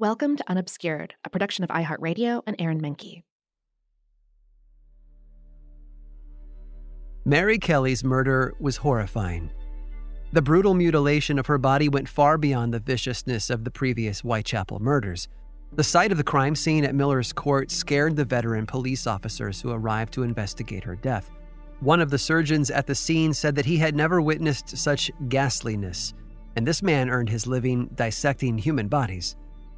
Welcome to Unobscured, a production of iHeartRadio and Aaron Menke. Mary Kelly's murder was horrifying. The brutal mutilation of her body went far beyond the viciousness of the previous Whitechapel murders. The sight of the crime scene at Miller's Court scared the veteran police officers who arrived to investigate her death. One of the surgeons at the scene said that he had never witnessed such ghastliness, and this man earned his living dissecting human bodies.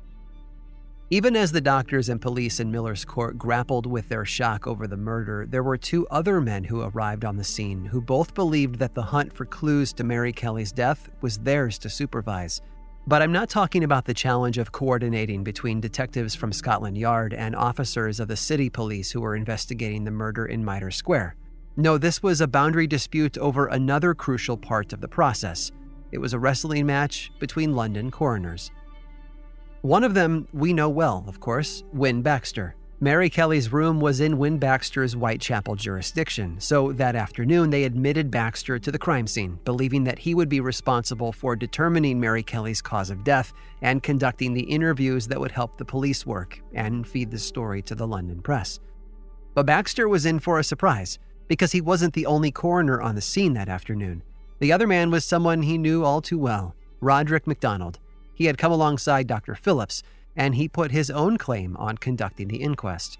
Even as the doctors and police in Miller's Court grappled with their shock over the murder, there were two other men who arrived on the scene who both believed that the hunt for clues to Mary Kelly's death was theirs to supervise. But I'm not talking about the challenge of coordinating between detectives from Scotland Yard and officers of the city police who were investigating the murder in Mitre Square. No, this was a boundary dispute over another crucial part of the process. It was a wrestling match between London coroners. One of them we know well, of course, Wynne Baxter. Mary Kelly's room was in Wynne Baxter's Whitechapel jurisdiction, so that afternoon they admitted Baxter to the crime scene, believing that he would be responsible for determining Mary Kelly's cause of death and conducting the interviews that would help the police work and feed the story to the London press. But Baxter was in for a surprise, because he wasn't the only coroner on the scene that afternoon. The other man was someone he knew all too well, Roderick MacDonald. He had come alongside Dr. Phillips, and he put his own claim on conducting the inquest.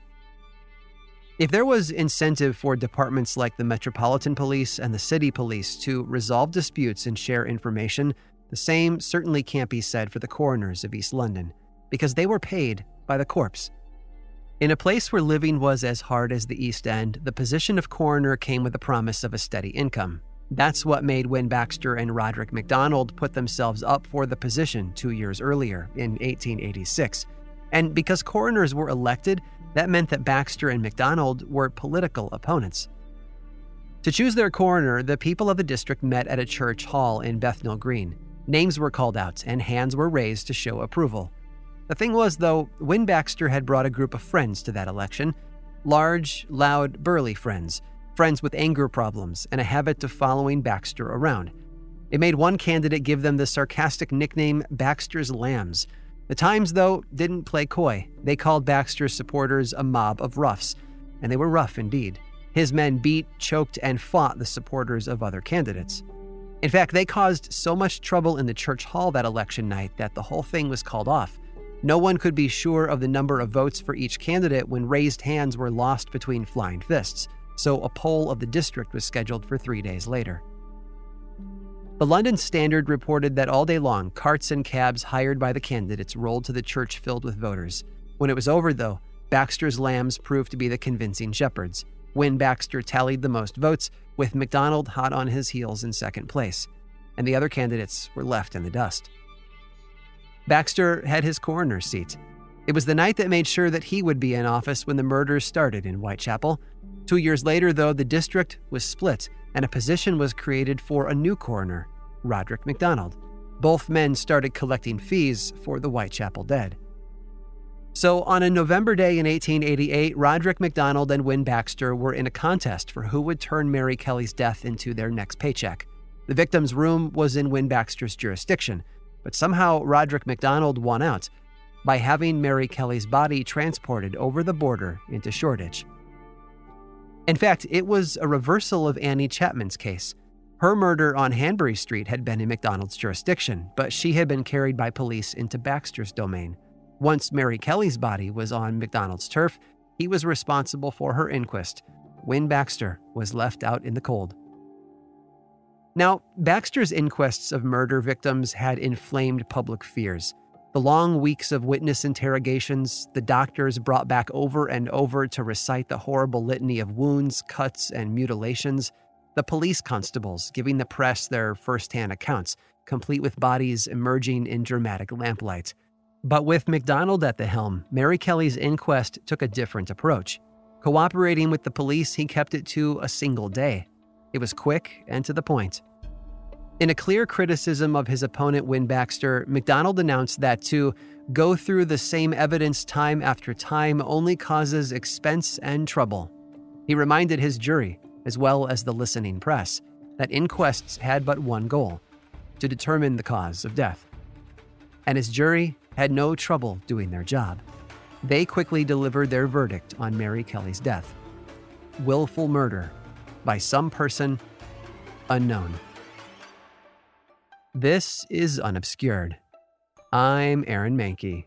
If there was incentive for departments like the Metropolitan Police and the City Police to resolve disputes and share information, the same certainly can't be said for the coroners of East London, because they were paid by the corpse. In a place where living was as hard as the East End, the position of coroner came with the promise of a steady income. That's what made Wynne Baxter and Roderick MacDonald put themselves up for the position 2 years earlier, in 1886. And because coroners were elected, that meant that Baxter and MacDonald were political opponents. To choose their coroner, the people of the district met at a church hall in Bethnal Green. Names were called out, and hands were raised to show approval. The thing was, though, Wynne Baxter had brought a group of friends to that election. Large, loud, burly friends with anger problems and a habit of following Baxter around. It made one candidate give them the sarcastic nickname Baxter's Lambs. The Times, though, didn't play coy. They called Baxter's supporters a mob of roughs, and they were rough indeed. His men beat, choked, and fought the supporters of other candidates. In fact, they caused so much trouble in the church hall that election night that the whole thing was called off. No one could be sure of the number of votes for each candidate when raised hands were lost between flying fists. So a poll of the district was scheduled for 3 days later. The London Standard reported that all day long, carts and cabs hired by the candidates rolled to the church filled with voters. When it was over, though, Baxter's Lambs proved to be the convincing shepherds. Wynne Baxter tallied the most votes, with MacDonald hot on his heels in second place, and the other candidates were left in the dust. Baxter had his coroner's seat. It was the night that made sure that he would be in office when the murders started in Whitechapel. 2 years later, though, the district was split, and a position was created for a new coroner, Roderick MacDonald. Both men started collecting fees for the Whitechapel dead. So on a November day in 1888, Roderick MacDonald and Wynne Baxter were in a contest for who would turn Mary Kelly's death into their next paycheck. The victim's room was in Wynne Baxter's jurisdiction, but somehow Roderick MacDonald won out by having Mary Kelly's body transported over the border into Shoreditch. In fact, it was a reversal of Annie Chapman's case. Her murder on Hanbury Street had been in MacDonald's jurisdiction, but she had been carried by police into Baxter's domain. Once Mary Kelly's body was on MacDonald's turf, he was responsible for her inquest. Wynne Baxter was left out in the cold. Now, Baxter's inquests of murder victims had inflamed public fears. The long weeks of witness interrogations, the doctors brought back over and over to recite the horrible litany of wounds, cuts, and mutilations, the police constables giving the press their first-hand accounts, complete with bodies emerging in dramatic lamplight. But with MacDonald at the helm, Mary Kelly's inquest took a different approach. Cooperating with the police, he kept it to a single day. It was quick and to the point. In a clear criticism of his opponent, Wynne Baxter, MacDonald announced that to go through the same evidence time after time only causes expense and trouble. He reminded his jury, as well as the listening press, that inquests had but one goal: to determine the cause of death. And his jury had no trouble doing their job. They quickly delivered their verdict on Mary Kelly's death: willful murder by some person unknown. This is Unobscured. I'm Aaron Mahnke.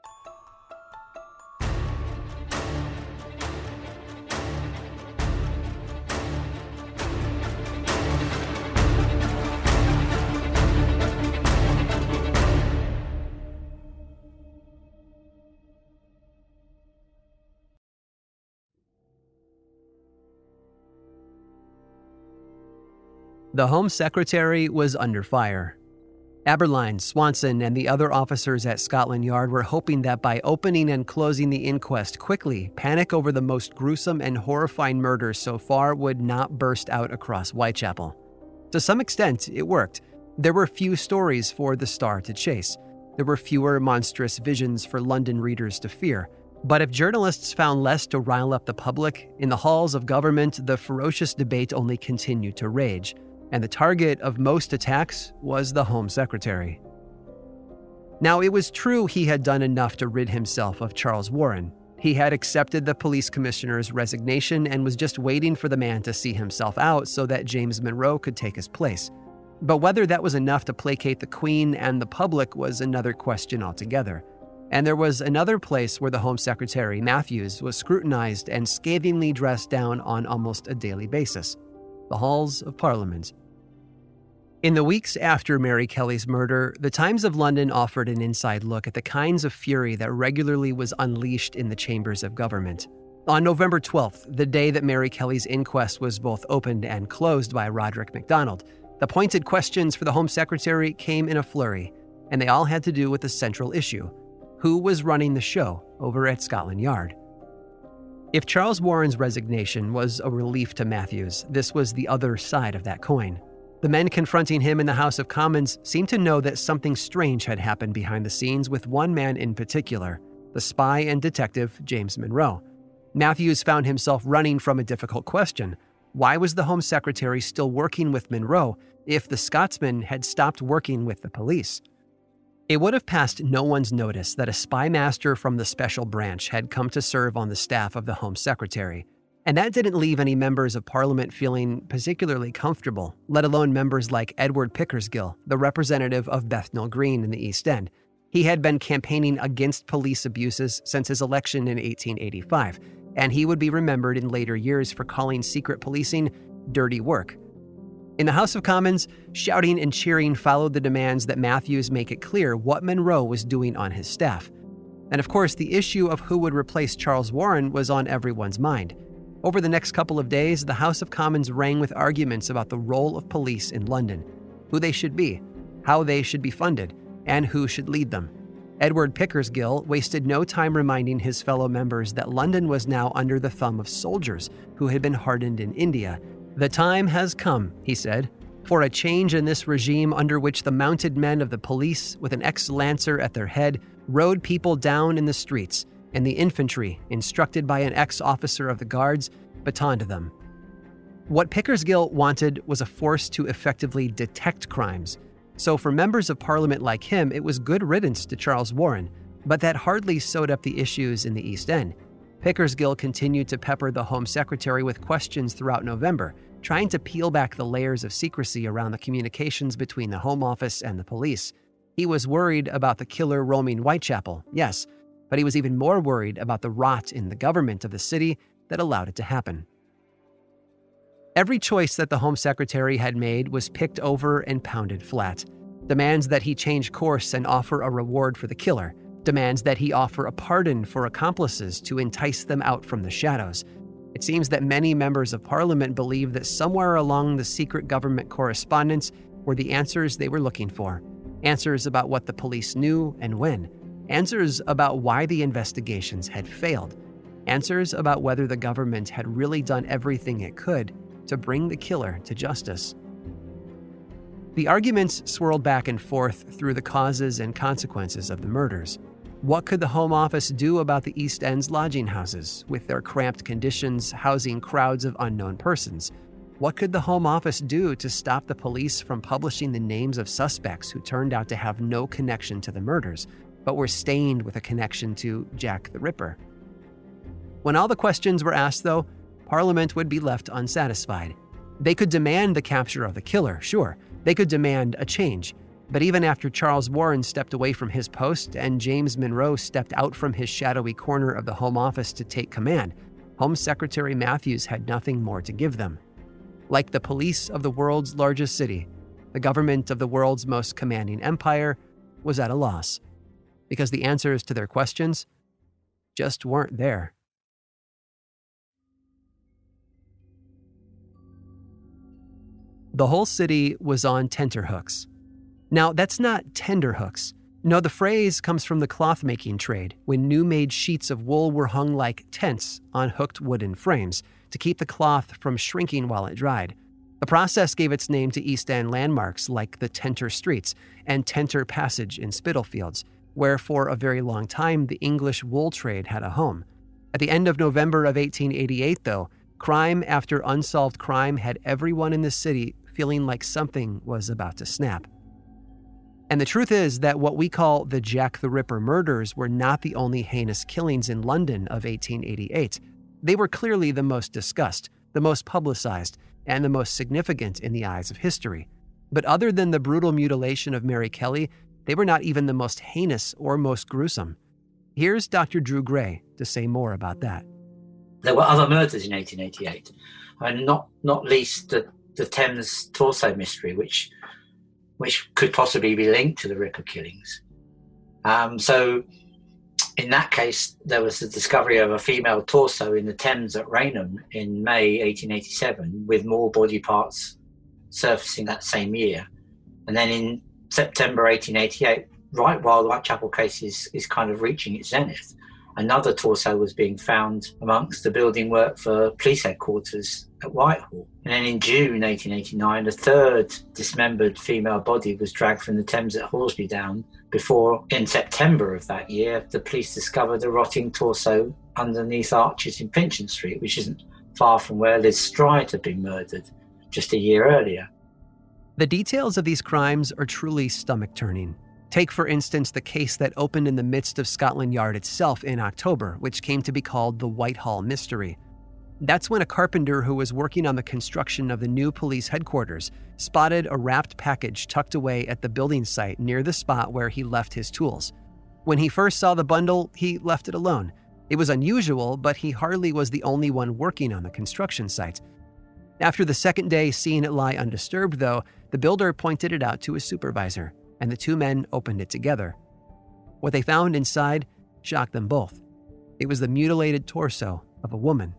The Home Secretary was under fire. Aberline, Swanson, and the other officers at Scotland Yard were hoping that by opening and closing the inquest quickly, panic over the most gruesome and horrifying murder so far would not burst out across Whitechapel. To some extent, it worked. There were few stories for the Star to chase. There were fewer monstrous visions for London readers to fear. But if journalists found less to rile up the public, in the halls of government, the ferocious debate only continued to rage. And the target of most attacks was the Home Secretary. Now, it was true he had done enough to rid himself of Charles Warren. He had accepted the police commissioner's resignation and was just waiting for the man to see himself out so that James Monroe could take his place. But whether that was enough to placate the Queen and the public was another question altogether. And there was another place where the Home Secretary, Matthews, was scrutinized and scathingly dressed down on almost a daily basis: the halls of Parliament. In the weeks after Mary Kelly's murder, the Times of London offered an inside look at the kinds of fury that regularly was unleashed in the chambers of government. On November 12th, the day that Mary Kelly's inquest was both opened and closed by Roderick MacDonald, the pointed questions for the Home Secretary came in a flurry, and they all had to do with the central issue: who was running the show over at Scotland Yard? If Charles Warren's resignation was a relief to Matthews, this was the other side of that coin. The men confronting him in the House of Commons seemed to know that something strange had happened behind the scenes with one man in particular, the spy and detective James Monroe. Matthews found himself running from a difficult question. Why was the Home Secretary still working with Monroe if the Scotsman had stopped working with the police? It would have passed no one's notice that a spy master from the Special Branch had come to serve on the staff of the Home Secretary. And that didn't leave any members of Parliament feeling particularly comfortable, let alone members like Edward Pickersgill, the representative of Bethnal Green in the East End. He had been campaigning against police abuses since his election in 1885, and he would be remembered in later years for calling secret policing dirty work. In the House of Commons, shouting and cheering followed the demands that Matthews make it clear what Monroe was doing on his staff. And of course, the issue of who would replace Charles Warren was on everyone's mind. Over the next couple of days, the House of Commons rang with arguments about the role of police in London, who they should be, how they should be funded, and who should lead them. Edward Pickersgill wasted no time reminding his fellow members that London was now under the thumb of soldiers who had been hardened in India. "The time has come," he said, "for a change in this regime under which the mounted men of the police, with an ex-lancer at their head, rode people down in the streets, and the infantry, instructed by an ex-officer of the guards, batoned them." What Pickersgill wanted was a force to effectively detect crimes. So for members of Parliament like him, it was good riddance to Charles Warren, but that hardly sewed up the issues in the East End. Pickersgill continued to pepper the Home Secretary with questions throughout November, trying to peel back the layers of secrecy around the communications between the Home Office and the police. He was worried about the killer roaming Whitechapel, yes, but he was even more worried about the rot in the government of the city that allowed it to happen. Every choice that the Home Secretary had made was picked over and pounded flat. Demands that he change course and offer a reward for the killer. Demands that he offer a pardon for accomplices to entice them out from the shadows. It seems that many members of Parliament believed that somewhere along the secret government correspondence were the answers they were looking for. Answers about what the police knew and when. Answers about why the investigations had failed. Answers about whether the government had really done everything it could to bring the killer to justice. The arguments swirled back and forth through the causes and consequences of the murders. What could the Home Office do about the East End's lodging houses, with their cramped conditions housing crowds of unknown persons? What could the Home Office do to stop the police from publishing the names of suspects who turned out to have no connection to the murders? but were stained with a connection to Jack the Ripper. When all the questions were asked, though, Parliament would be left unsatisfied. They could demand the capture of the killer, sure. They could demand a change. But even after Charles Warren stepped away from his post and James Monroe stepped out from his shadowy corner of the Home Office to take command, Home Secretary Matthews had nothing more to give them. Like the police of the world's largest city, the government of the world's most commanding empire was at a loss, because the answers to their questions just weren't there. The whole city was on tenterhooks. Now, that's not tenderhooks. No, the phrase comes from the cloth-making trade, when new-made sheets of wool were hung like tents on hooked wooden frames to keep the cloth from shrinking while it dried. The process gave its name to East End landmarks like the Tenter Streets and Tenter Passage in Spitalfields, where for a very long time the English wool trade had a home. At the end of November of 1888, though, crime after unsolved crime had everyone in the city feeling like something was about to snap. And the truth is that what we call the Jack the Ripper murders were not the only heinous killings in London of 1888. They were clearly the most discussed, the most publicized, and the most significant in the eyes of history. But other than the brutal mutilation of Mary Kelly, they were not even the most heinous or most gruesome. Here's Dr. Drew Gray to say more about that. There were other murders in 1888, and not least the Thames torso mystery, which could possibly be linked to the Ripper killings. So in that case, there was the discovery of a female torso in the Thames at Rainham in May 1887, with more body parts surfacing that same year. And then in September 1888, right while the Whitechapel case is kind of reaching its zenith, another torso was being found amongst the building work for police headquarters at Whitehall. And then in June 1889, a third dismembered female body was dragged from the Thames at Horseby Down before, in September of that year, the police discovered a rotting torso underneath arches in Pinchin Street, which isn't far from where Liz Stride had been murdered just a year earlier. The details of these crimes are truly stomach-turning. Take, for instance, the case that opened in the midst of Scotland Yard itself in October, which came to be called the Whitehall Mystery. That's when a carpenter who was working on the construction of the new police headquarters spotted a wrapped package tucked away at the building site near the spot where he left his tools. When he first saw the bundle, he left it alone. It was unusual, but he hardly was the only one working on the construction site. After the second day seeing it lie undisturbed, though, the builder pointed it out to his supervisor, and the two men opened it together. What they found inside shocked them both. It was the mutilated torso of a woman.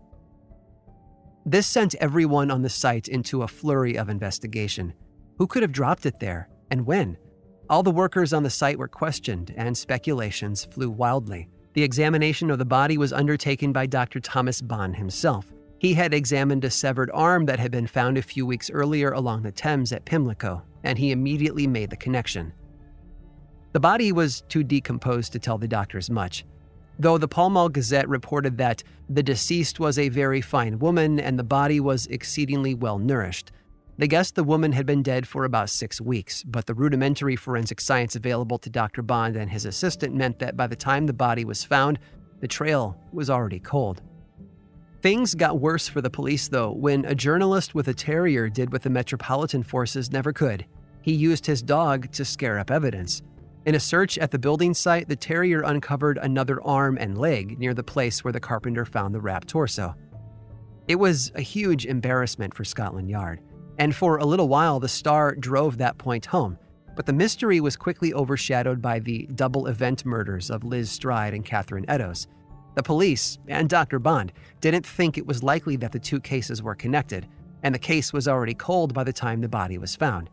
This sent everyone on the site into a flurry of investigation. Who could have dropped it there, and when? All the workers on the site were questioned, and speculations flew wildly. The examination of the body was undertaken by Dr. Thomas Bond himself. He had examined a severed arm that had been found a few weeks earlier along the Thames at Pimlico, and he immediately made the connection. The body was too decomposed to tell the doctors much. Though the Pall Mall Gazette reported that the deceased was a very fine woman and the body was exceedingly well nourished, they guessed the woman had been dead for about 6 weeks, but the rudimentary forensic science available to Dr. Bond and his assistant meant that by the time the body was found, the trail was already cold. Things got worse for the police, though, when a journalist with a terrier did what the Metropolitan Forces never could. He used his dog to scare up evidence. In a search at the building site, the terrier uncovered another arm and leg near the place where the carpenter found the wrapped torso. It was a huge embarrassment for Scotland Yard, and for a little while the Star drove that point home, but the mystery was quickly overshadowed by the double event murders of Liz Stride and Catherine Eddowes. The police, and Dr. Bond, didn't think it was likely that the two cases were connected, and the case was already cold by the time the body was found.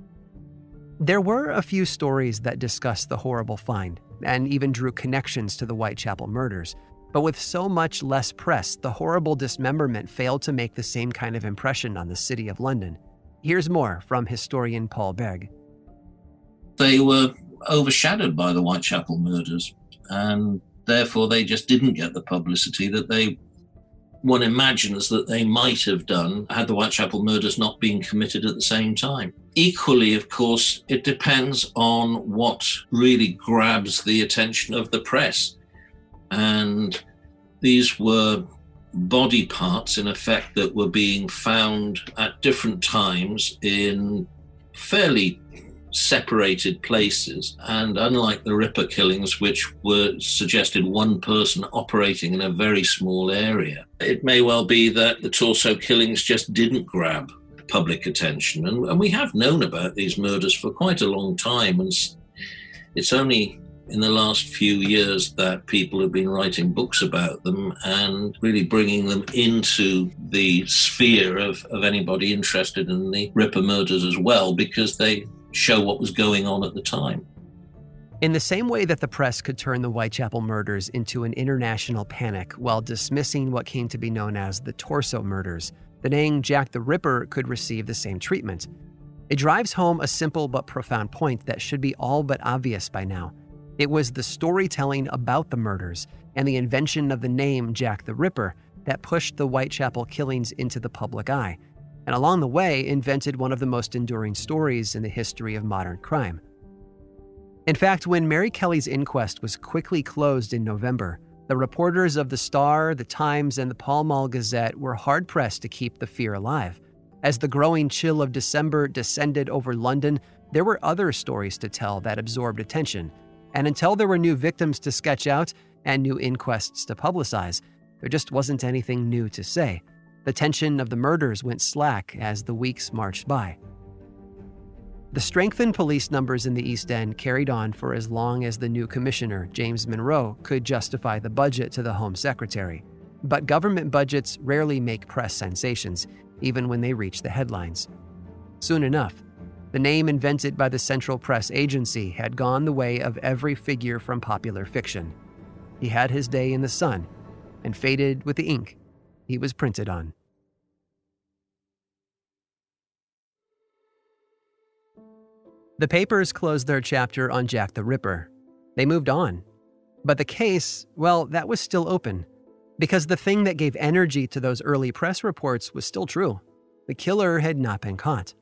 There were a few stories that discussed the horrible find, and even drew connections to the Whitechapel murders, but with so much less press, the horrible dismemberment failed to make the same kind of impression on the city of London. Here's more from historian Paul Berg. They were overshadowed by the Whitechapel murders, and therefore they just didn't get the publicity that they one imagines that they might have done had the Whitechapel murders not been committed at the same time. Equally, of course, it depends on what really grabs the attention of the press. And these were body parts, in effect, that were being found at different times in fairly separated places. And unlike the Ripper killings, which were suggested one person operating in a very small area, it may well be that the Torso killings just didn't grab public attention. And we have known about these murders for quite a long time. And it's only in the last few years that people have been writing books about them and really bringing them into the sphere of anybody interested in the Ripper murders as well, because they show what was going on at the time. In the same way that the press could turn the Whitechapel murders into an international panic while dismissing what came to be known as the Torso murders, the name Jack the Ripper could receive the same treatment. It drives home a simple but profound point that should be all but obvious by now. It was the storytelling about the murders and the invention of the name Jack the Ripper that pushed the Whitechapel killings into the public eye, and along the way invented one of the most enduring stories in the history of modern crime. In fact, when Mary Kelly's inquest was quickly closed in November, the reporters of the Star, the Times, and the Pall Mall Gazette were hard-pressed to keep the fear alive. As the growing chill of December descended over London, there were other stories to tell that absorbed attention. And until there were new victims to sketch out and new inquests to publicize, there just wasn't anything new to say. The tension of the murders went slack as the weeks marched by. The strengthened police numbers in the East End carried on for as long as the new commissioner, James Monroe, could justify the budget to the Home Secretary. But government budgets rarely make press sensations, even when they reach the headlines. Soon enough, the name invented by the Central Press Agency had gone the way of every figure from popular fiction. He had his day in the sun and faded with the ink he was printed on. The papers closed their chapter on Jack the Ripper. They moved on. But the case, well, that was still open, because the thing that gave energy to those early press reports was still true. The killer had not been caught.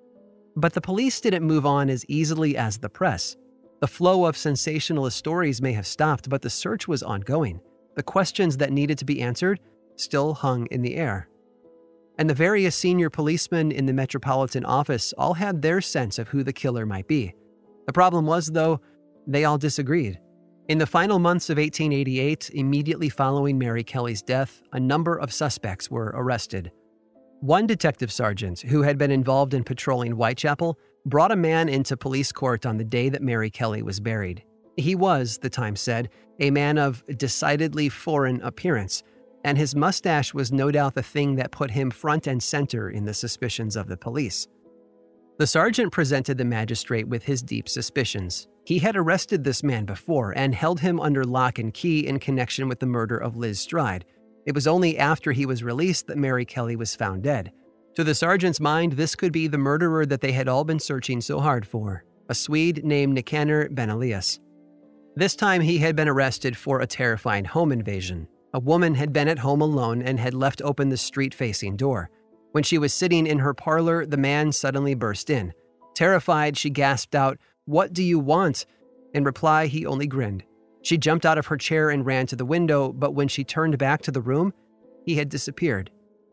But the police didn't move on as easily as the press. The flow of sensationalist stories may have stopped, but the search was ongoing. The questions that needed to be answered still hung in the air. And the various senior policemen in the Metropolitan Office all had their sense of who the killer might be. The problem was, though, they all disagreed. In the final months of 1888, immediately following Mary Kelly's death, a number of suspects were arrested. One detective sergeant, who had been involved in patrolling Whitechapel, brought a man into police court on the day that Mary Kelly was buried. He was, the Times said, a man of decidedly foreign appearance, and his mustache was no doubt the thing that put him front and center in the suspicions of the police. The sergeant presented the magistrate with his deep suspicions. He had arrested this man before and held him under lock and key in connection with the murder of Liz Stride. It was only after he was released that Mary Kelly was found dead. To the sergeant's mind, this could be the murderer that they had all been searching so hard for, a Swede named Nicanor Ben-Elias. This time he had been arrested for a terrifying home invasion. A woman had been at home alone and had left open the street-facing door. When she was sitting in her parlor, the man suddenly burst in. Terrified, she gasped out, "What do you want?" In reply, he only grinned. She jumped out of her chair and ran to the window, but when she turned back to the room, he had disappeared.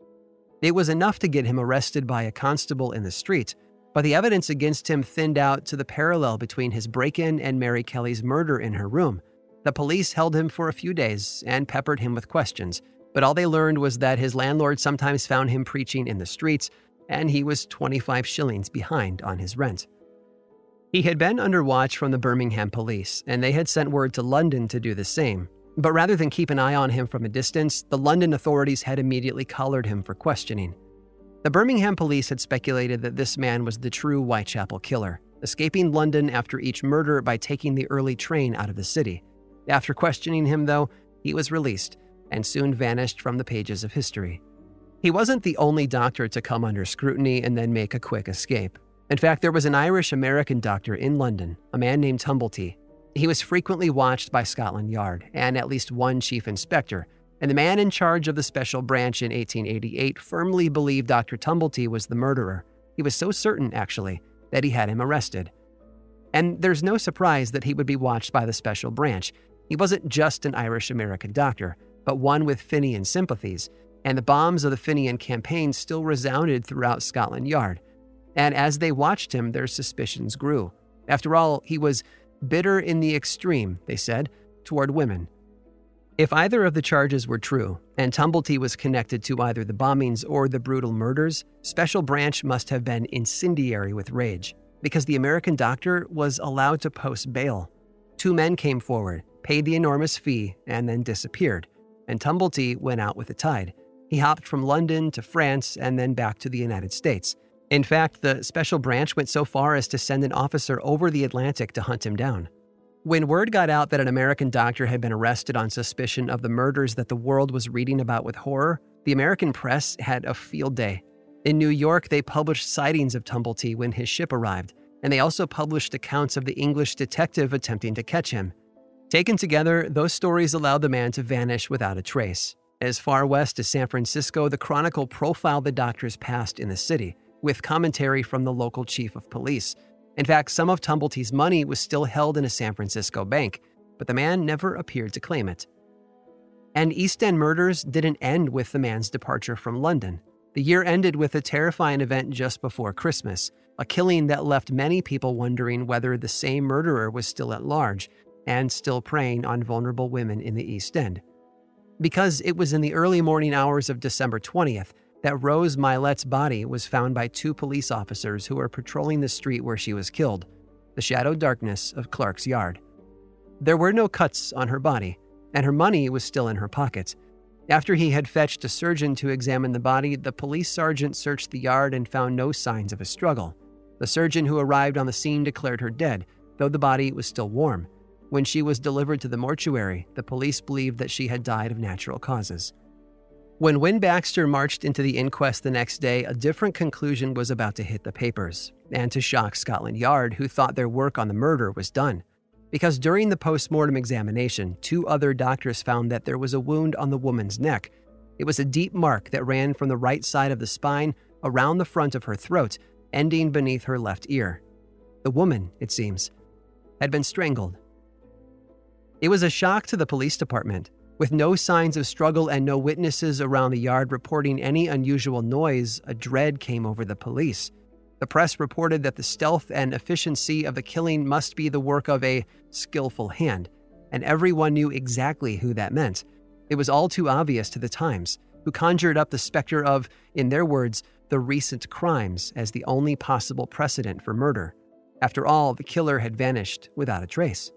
It was enough to get him arrested by a constable in the street, but the evidence against him thinned out to the parallel between his break-in and Mary Kelly's murder in her room. The police held him for a few days and peppered him with questions, but all they learned was that his landlord sometimes found him preaching in the streets, and he was 25 shillings behind on his rent. He had been under watch from the Birmingham police, and they had sent word to London to do the same. But rather than keep an eye on him from a distance, the London authorities had immediately collared him for questioning. The Birmingham police had speculated that this man was the true Whitechapel killer, escaping London after each murder by taking the early train out of the city. After questioning him, though, he was released and soon vanished from the pages of history. He wasn't the only doctor to come under scrutiny and then make a quick escape. In fact, there was an Irish-American doctor in London, a man named Tumblety. He was frequently watched by Scotland Yard and at least one chief inspector, And the man in charge of the special branch in 1888 firmly believed Dr. Tumblety was the murderer. He was so certain, actually, that he had him arrested. And there's no surprise that he would be watched by the special branch. He wasn't just an Irish-American doctor, but one with Fenian sympathies, and the bombs of the Fenian campaign still resounded throughout Scotland Yard. And as they watched him, their suspicions grew. After all, he was bitter in the extreme, they said, toward women. If either of the charges were true, and Tumblety was connected to either the bombings or the brutal murders, Special Branch must have been incendiary with rage, because the American doctor was allowed to post bail. 2 men came forward, paid the enormous fee, and then disappeared, and Tumblety went out with the tide. He hopped from London to France and then back to the United States. In fact, the Special Branch went so far as to send an officer over the Atlantic to hunt him down. When word got out that an American doctor had been arrested on suspicion of the murders that the world was reading about with horror, the American press had a field day. In New York, they published sightings of Tumblety when his ship arrived, and they also published accounts of the English detective attempting to catch him. Taken together, those stories allowed the man to vanish without a trace. As far west as San Francisco, the Chronicle profiled the doctor's past in the city, with commentary from the local chief of police. In fact, some of Tumblety's money was still held in a San Francisco bank, but the man never appeared to claim it. And East End murders didn't end with the man's departure from London. The year ended with a terrifying event just before Christmas, a killing that left many people wondering whether the same murderer was still at large and still preying on vulnerable women in the East End. Because it was in the early morning hours of December 20th that Rose Mylett's body was found by 2 police officers who were patrolling the street where she was killed, the shadowed darkness of Clark's Yard. There were no cuts on her body, and her money was still in her pocket. After he had fetched a surgeon to examine the body, the police sergeant searched the yard and found no signs of a struggle. The surgeon who arrived on the scene declared her dead, though the body was still warm. When she was delivered to the mortuary, the police believed that she had died of natural causes. When Wynne Baxter marched into the inquest the next day, a different conclusion was about to hit the papers, and to shock Scotland Yard, who thought their work on the murder was done. Because during the post-mortem examination, 2 other doctors found that there was a wound on the woman's neck. It was a deep mark that ran from the right side of the spine around the front of her throat, ending beneath her left ear. The woman, it seems, had been strangled. It was a shock to the police department. With no signs of struggle and no witnesses around the yard reporting any unusual noise, a dread came over the police. The press reported that the stealth and efficiency of the killing must be the work of a skillful hand, and everyone knew exactly who that meant. It was all too obvious to the Times, who conjured up the specter of, in their words, the recent crimes as the only possible precedent for murder. After all, the killer had vanished without a trace.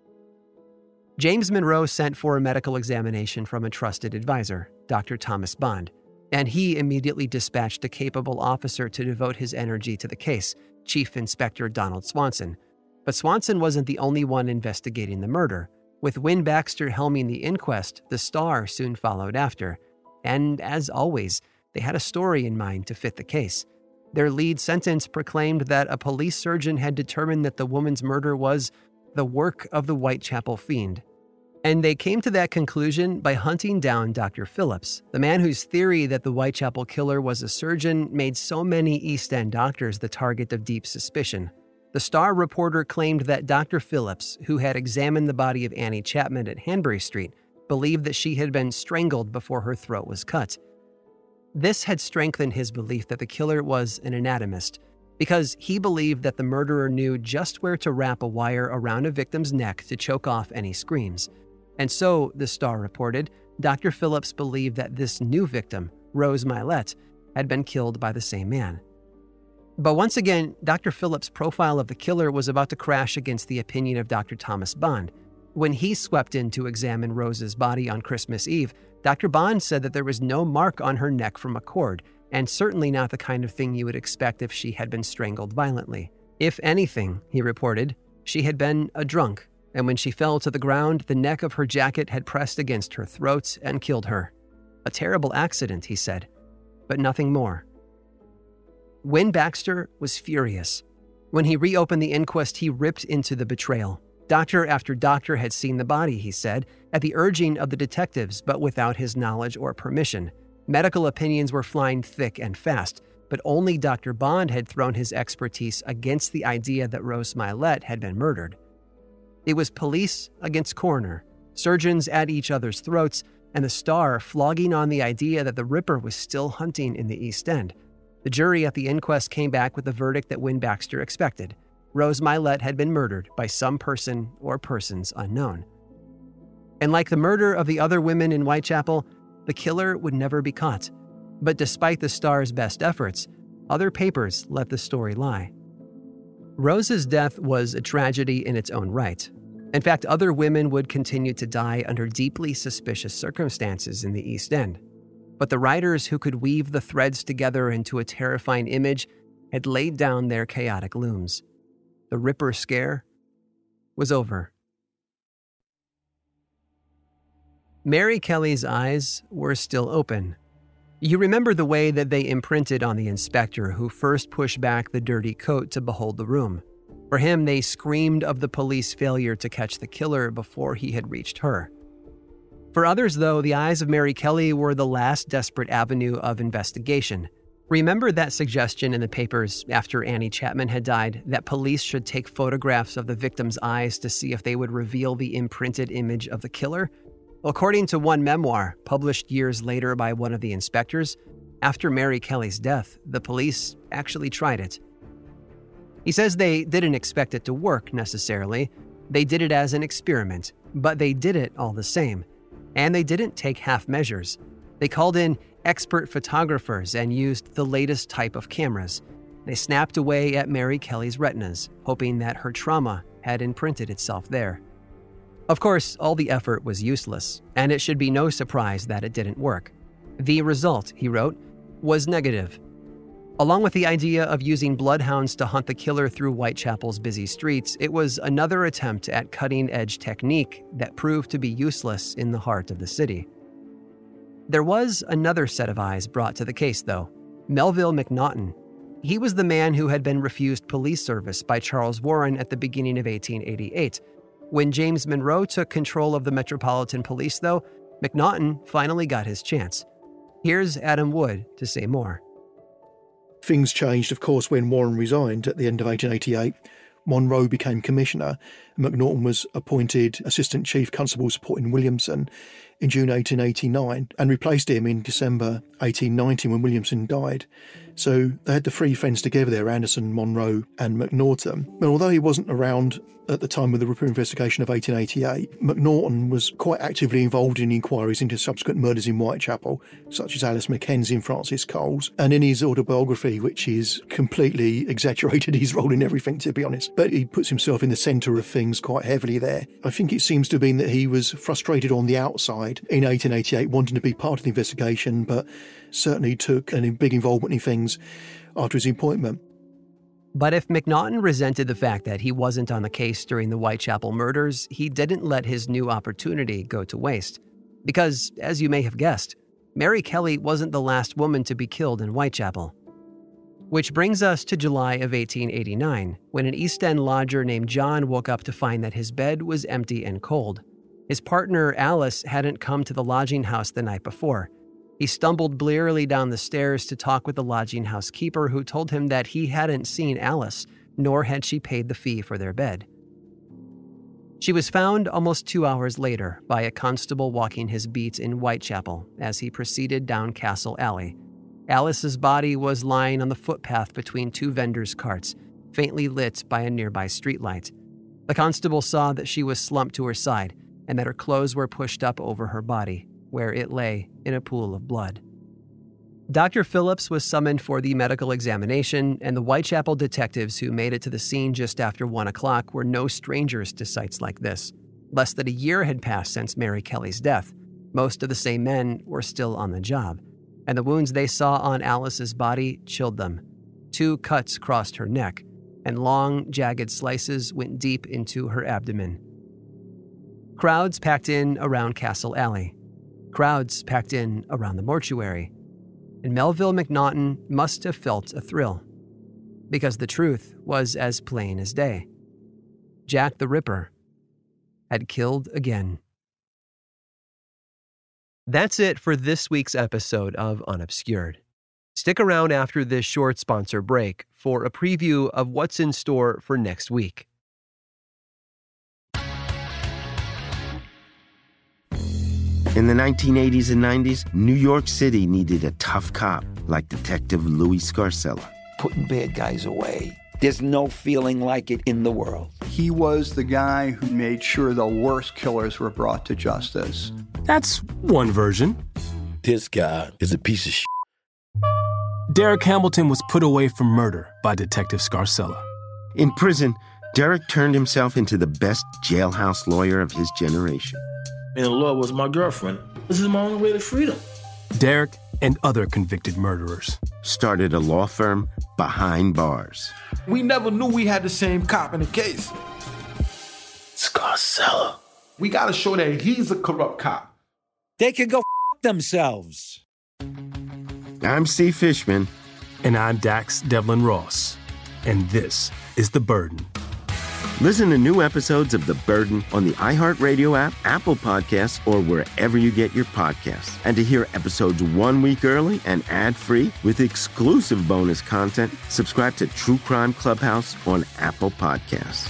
James Monroe sent for a medical examination from a trusted advisor, Dr. Thomas Bond, and he immediately dispatched a capable officer to devote his energy to the case, Chief Inspector Donald Swanson. But Swanson wasn't the only one investigating the murder. With Wynne Baxter helming the inquest, the Star soon followed after. And as always, they had a story in mind to fit the case. Their lead sentence proclaimed that a police surgeon had determined that the woman's murder was the work of the Whitechapel fiend. And they came to that conclusion by hunting down Dr. Phillips, the man whose theory that the Whitechapel killer was a surgeon made so many East End doctors the target of deep suspicion. The Star reporter claimed that Dr. Phillips, who had examined the body of Annie Chapman at Hanbury Street, believed that she had been strangled before her throat was cut. This had strengthened his belief that the killer was an anatomist, because he believed that the murderer knew just where to wrap a wire around a victim's neck to choke off any screams. And so, the Star reported, Dr. Phillips believed that this new victim, Rose Mylett, had been killed by the same man. But once again, Dr. Phillips' profile of the killer was about to crash against the opinion of Dr. Thomas Bond. When he swept in to examine Rose's body on Christmas Eve, Dr. Bond said that there was no mark on her neck from a cord, and certainly not the kind of thing you would expect if she had been strangled violently. If anything, he reported, she had been a drunk, and when she fell to the ground, the neck of her jacket had pressed against her throat and killed her. A terrible accident, he said, but nothing more. Wynne Baxter was furious. When he reopened the inquest, he ripped into the betrayal. Doctor after doctor had seen the body, he said, at the urging of the detectives, but without his knowledge or permission. Medical opinions were flying thick and fast, but only Dr. Bond had thrown his expertise against the idea that Rose Mylett had been murdered. It was police against coroner, surgeons at each other's throats, and the Star flogging on the idea that the Ripper was still hunting in the East End. The jury at the inquest came back with the verdict that Wynne Baxter expected. Rose Mylett had been murdered by some person or persons unknown. And like the murder of the other women in Whitechapel, the killer would never be caught. But despite the Star's best efforts, other papers let the story lie. Rose's death was a tragedy in its own right. In fact, other women would continue to die under deeply suspicious circumstances in the East End. But the writers who could weave the threads together into a terrifying image had laid down their chaotic looms. The Ripper scare was over. Mary Kelly's eyes were still open. You remember the way that they imprinted on the inspector who first pushed back the dirty coat to behold the room. For him, they screamed of the police failure to catch the killer before he had reached her. For others, though, the eyes of Mary Kelly were the last desperate avenue of investigation. Remember that suggestion in the papers after Annie Chapman had died that police should take photographs of the victim's eyes to see if they would reveal the imprinted image of the killer? According to one memoir published years later by one of the inspectors, after Mary Kelly's death, the police actually tried it. He says they didn't expect it to work necessarily. They did it as an experiment, but they did it all the same. And they didn't take half measures. They called in expert photographers and used the latest type of cameras. They snapped away at Mary Kelly's retinas, hoping that her trauma had imprinted itself there. Of course, all the effort was useless, and it should be no surprise that it didn't work. The result, he wrote, was negative. Along with the idea of using bloodhounds to hunt the killer through Whitechapel's busy streets, it was another attempt at cutting-edge technique that proved to be useless in the heart of the city. There was another set of eyes brought to the case, though. Melville McNaughton. He was the man who had been refused police service by Charles Warren at the beginning of 1888. When James Monroe took control of the Metropolitan Police, though, McNaughton finally got his chance. Here's Adam Wood to say more. Things changed, of course, when Warren resigned at the end of 1888. Monroe became commissioner, and McNaughton was appointed Assistant Chief Constable supporting Williamson in June 1889 and replaced him in December 1890 when Williamson died. So they had the three friends together there, Anderson, Monroe and McNaughton. And although he wasn't around at the time of the Ripper investigation of 1888, McNaughton was quite actively involved in inquiries into subsequent murders in Whitechapel, such as Alice Mackenzie and Francis Coles. And in his autobiography, which is completely exaggerated his role in everything, to be honest, but he puts himself in the centre of things quite heavily there. I think it seems to have been that he was frustrated on the outside in 1888, wanting to be part of the investigation, but certainly took a big involvement in things after his appointment. But if McNaughton resented the fact that he wasn't on the case during the Whitechapel murders, he didn't let his new opportunity go to waste. Because, as you may have guessed, Mary Kelly wasn't the last woman to be killed in Whitechapel. Which brings us to July of 1889, when an East End lodger named John woke up to find that his bed was empty and cold. His partner, Alice, hadn't come to the lodging house the night before. He stumbled blearily down the stairs to talk with the lodging house keeper, who told him that he hadn't seen Alice, nor had she paid the fee for their bed. She was found almost 2 hours later by a constable walking his beat in Whitechapel as he proceeded down Castle Alley. Alice's body was lying on the footpath between two vendors' carts, faintly lit by a nearby streetlight. The constable saw that she was slumped to her side and that her clothes were pushed up over her body, where it lay in a pool of blood. Dr. Phillips was summoned for the medical examination, and the Whitechapel detectives who made it to the scene just after 1 o'clock were no strangers to sights like this. Less than a year had passed since Mary Kelly's death. Most of the same men were still on the job, and the wounds they saw on Alice's body chilled them. 2 cuts crossed her neck, and long, jagged slices went deep into her abdomen. Crowds packed in around Castle Alley. Crowds packed in around the mortuary. And Melville McNaughton must have felt a thrill, because the truth was as plain as day. Jack the Ripper had killed again. That's it for this week's episode of Unobscured. Stick around after this short sponsor break for a preview of what's in store for next week. In the 1980s and 90s, New York City needed a tough cop like Detective Louis Scarcella. Putting bad guys away. There's no feeling like it in the world. He was the guy who made sure the worst killers were brought to justice. That's one version. This guy is a piece of shit. Derek Hamilton was put away for murder by Detective Scarcella. In prison, Derek turned himself into the best jailhouse lawyer of his generation. And the law was my girlfriend. This is my only way to freedom. Derek and other convicted murderers started a law firm behind bars. We never knew we had the same cop in the case. Scarcella. We gotta show that he's a corrupt cop. They can go themselves. I'm Steve Fishman. And I'm Dax Devlin Ross. And this is The Burden. Listen to new episodes of The Burden on the iHeartRadio app, Apple Podcasts, or wherever you get your podcasts. And to hear episodes 1 week early and ad-free with exclusive bonus content, subscribe to True Crime Clubhouse on Apple Podcasts.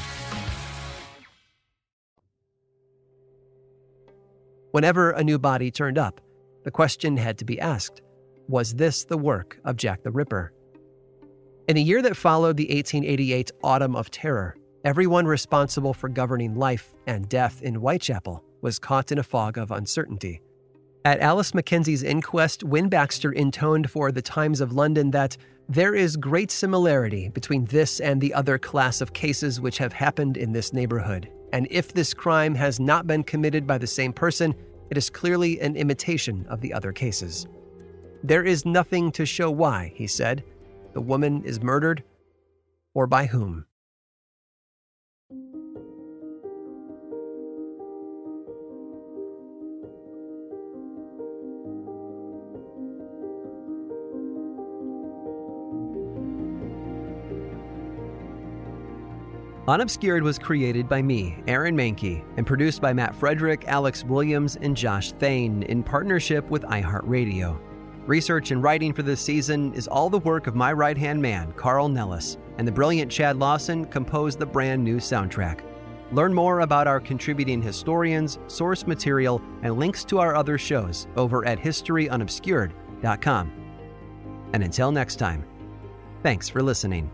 Whenever a new body turned up, the question had to be asked, was this the work of Jack the Ripper? In the year that followed the 1888 Autumn of Terror, everyone responsible for governing life and death in Whitechapel was caught in a fog of uncertainty. At Alice Mackenzie's inquest, Win Baxter intoned for the Times of London that there is great similarity between this and the other class of cases which have happened in this neighborhood, and if this crime has not been committed by the same person, it is clearly an imitation of the other cases. There is nothing to show why, he said, the woman is murdered, or by whom. Unobscured was created by me, Aaron Mahnke, and produced by Matt Frederick, Alex Williams, and Josh Thane in partnership with iHeartRadio. Research and writing for this season is all the work of my right-hand man, Carl Nellis, and the brilliant Chad Lawson composed the brand new soundtrack. Learn more about our contributing historians, source material, and links to our other shows over at historyunobscured.com. And until next time, thanks for listening.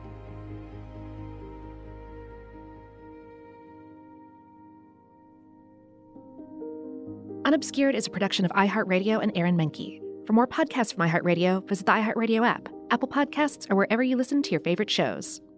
Unobscured is a production of iHeartRadio and Aaron Mahnke. For more podcasts from iHeartRadio, visit the iHeartRadio app, Apple Podcasts, or wherever you listen to your favorite shows.